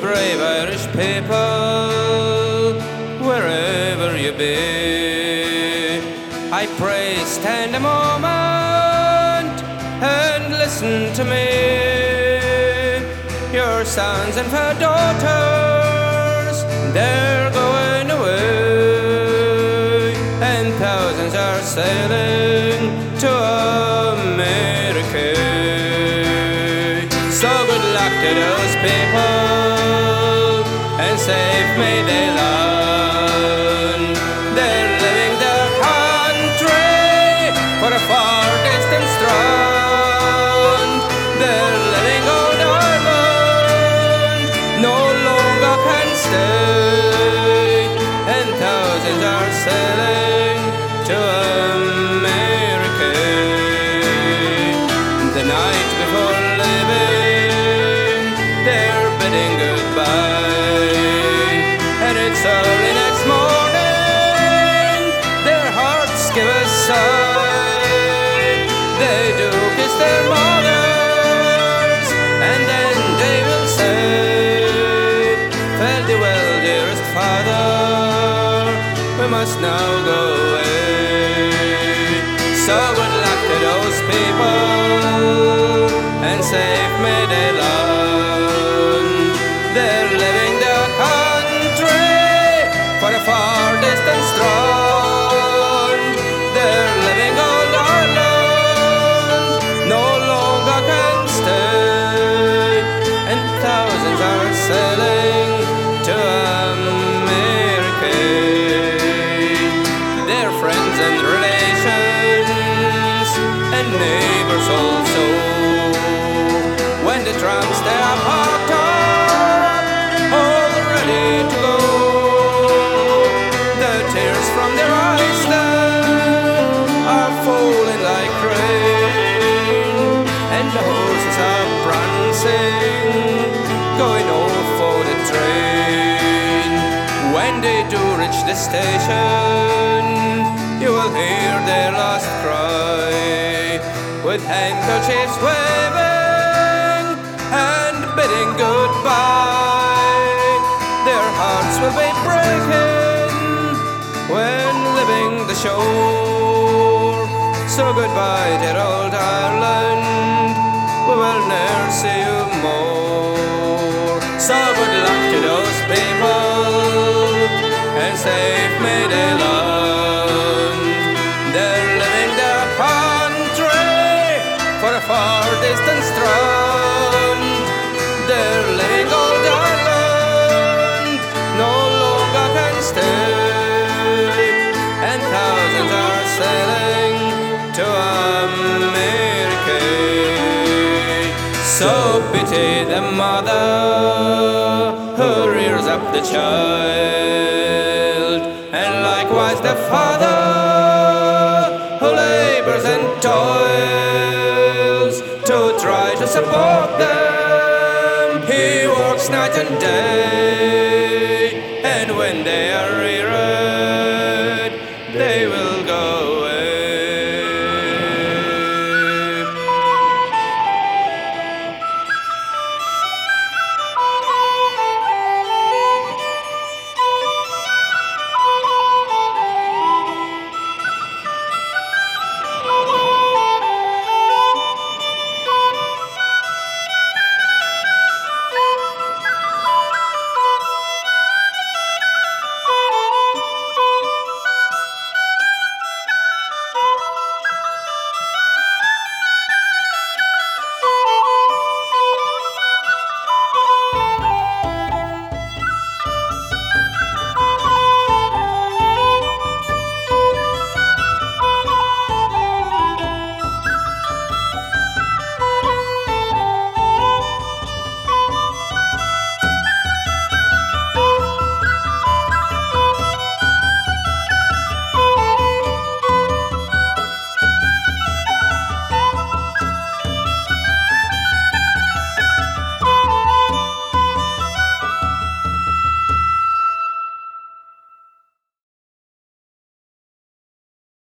brave Irish people, wherever you be, I pray stand a moment and listen to me. Your sons and fair daughters, they're going away, and thousands are sailing to America. So good luck to those people, and safe may they land. They're leaving their country for a far distant strand. They're leaving old Ireland, no longer can stay, and thousands are sailing to America. The night before leaving, they're bidding goodbye, and it's early next morning, their hearts give a sigh. They do kiss their mothers, and then they will say, fare thee well, dearest father, we must now go away. So good luck to those people, and safe may they land. They're leaving their country for a far distant strand. They're leaving old Ireland, no longer can stay, and thousands are sailing to America. Their friends and relations and neighbors also, when the trams they are parked up, all ready to go, the tears from their eyes then are falling like rain, and the horses are prancing, going off for the train. When they do reach the station, you will hear their last cry, with handkerchiefs waving and bidding goodbye. Their hearts will be breaking when leaving the shore. So goodbye, dear old Ireland, we will never see you more. So good luck to those people, and safe may they land. They're leaving their country for a far distant strand. They're leaving old Ireland, no longer can stay, and thousands are sailing to America. So pity the mother who rears up the child, and likewise the father who labors and toils to try to support them. He works night and day